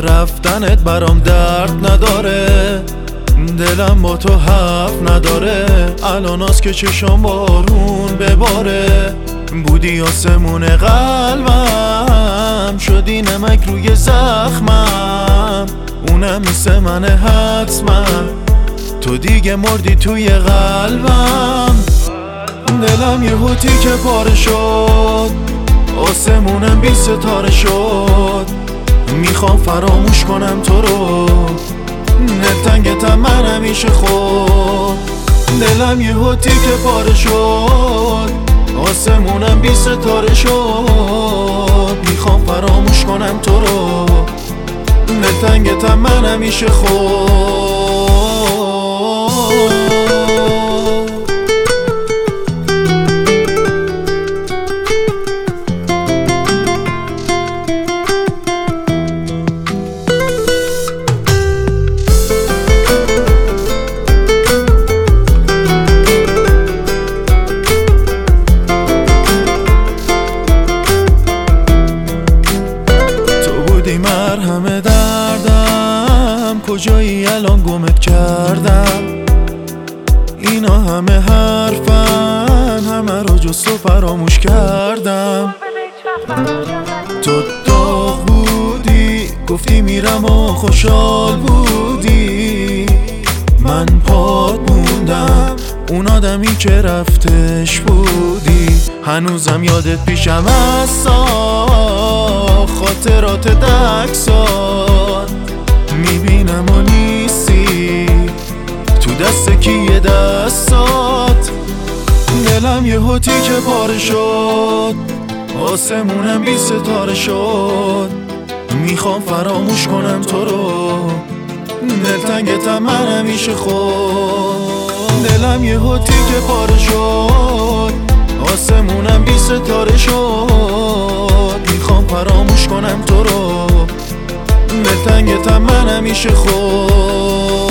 رفتنت برام درد نداره، دلم با تو حرف نداره. الان است که چشم بارون بباره، بودی آسمون قلبم، شدی نمک روی زخمم، اونم مثل من حتما، تو دیگه مردی توی قلبم. دلم یه هوتی که پاره شد، آسمونم بی ستاره شد، میخوام فراموش کنم تو رو، دلتنگتم من همیشه خود. دلم یه هوتی که پاره شد، آسمونم بی ستاره شد، میخوام فراموش کنم تو رو، دلتنگتم من همیشه خود. مرهم دردم، کجایی الان گمت کردم؟ اینا همه حرفن، همه رو جز تو فراموش کردم. تو داغ بودی، گفتی میرم و خوشحال بودی، من پات موندم، اون آدمی که رفتش بودی. هنوزم یادت پیشم هستا، خاطرات دکسات میبینم و نیستی، تو دست کیه دستات؟ دلم یه هوتی که پاره شد، آسمونم بی ستاره شد، میخوام فراموش کنم تو رو، دلتنگتم من همیشه خود. دلم یه هوتی که پاره شد، آسمونم بی ستاره شد، میخوام فراموش کنم تو رو، دلتنگتم من همیشه خود.